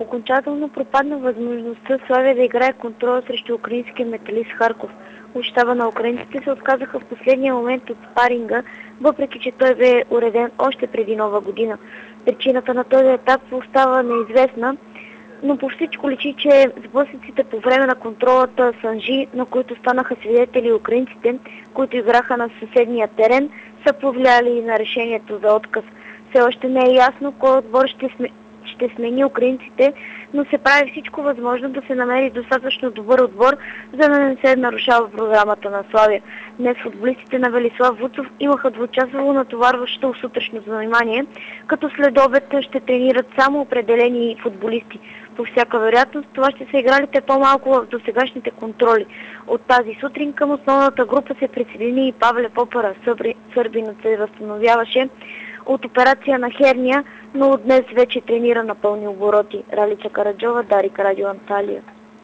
Окончателно пропадна възможността Славия да играе контрола срещу украинския Металист Харков. От щаба на украинците се отказаха в последния момент от спаринга, въпреки че той бе уреден още преди Нова година. Причината на този етап остава неизвестна, но по всичко личи, че сблъсъците по време на контролата Санжи, на които станаха свидетели украинците, които играха на съседния терен, са повлияли на решението за отказ. Все още не е ясно кой отбор ще смени украинците, но се прави всичко възможно да се намери достатъчно добър отбор, за да не се нарушава програмата на Славия. Днес футболистите на Велислав Вуцов имаха двучасово натоварващо сутрешно занимание, като след обед ще тренират само определени футболисти. По всяка вероятност това ще са игралите по-малко в досегашните контроли. От тази сутрин към основната група се присъедини и Павле Попара. Сърбинът се възстановяваше от операция на херния, но от днес вече тренира на пълни обороти. Ралица Караджова, Дарик Радио Анталия.